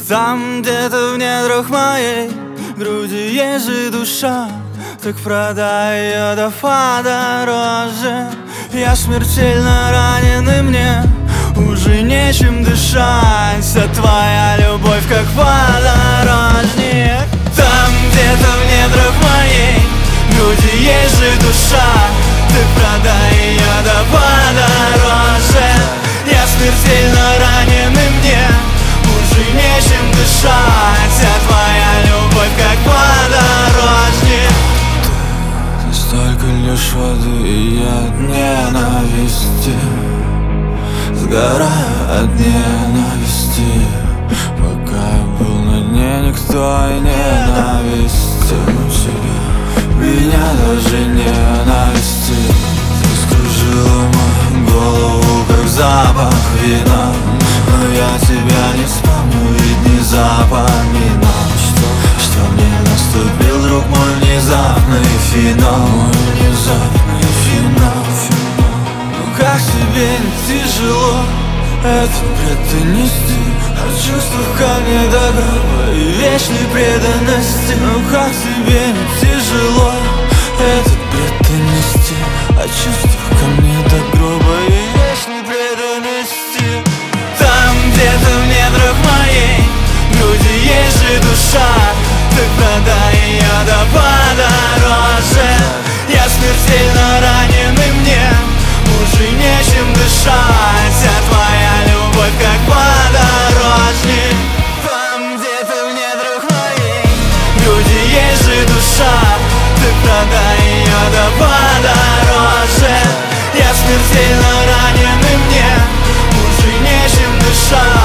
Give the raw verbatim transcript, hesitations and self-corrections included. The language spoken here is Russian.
Там где-то в недрах моей груди есть же душа, так продай ее до подороже. Я смертельно ранен, и мне уже нечем дышать, а твоя любовь как подорожник. Там где-то в недрах моей груди есть же душа, так продай ее до подороже. Я смертельно ранен, и мне уже нечем дышать, а твоя любовь как подорожник. Ты, ты столько лишь воды, и я от ненависти сгораю от ненависти. Пока я был на дне, никто и ненавистил тебя, меня даже ненависти. Ты скружила мою голову, как запах вина, но я тебя не вспомню, ведь не запоминал, что, что мне наступил, друг мой, внезапный финал. Мой внезапный финал, финал. Ну как тебе не тяжело этот бред ты нести, о чувствах ко мне до гроба и вечной преданности? Ну как тебе не тяжело этот бред ты нести, о чувствах ко мне до гроба и вечной преданности? Там где-то в недрах моей груди есть же душа, так продай ее до подороже. Я смертельно ранен, и мне уже нечем дышать, а твоя любовь как подорожник. Там где-то в недрах моей груди есть же душа, так продай ее до подороже. Я смертельно ранен, и мне уже нечем дышать.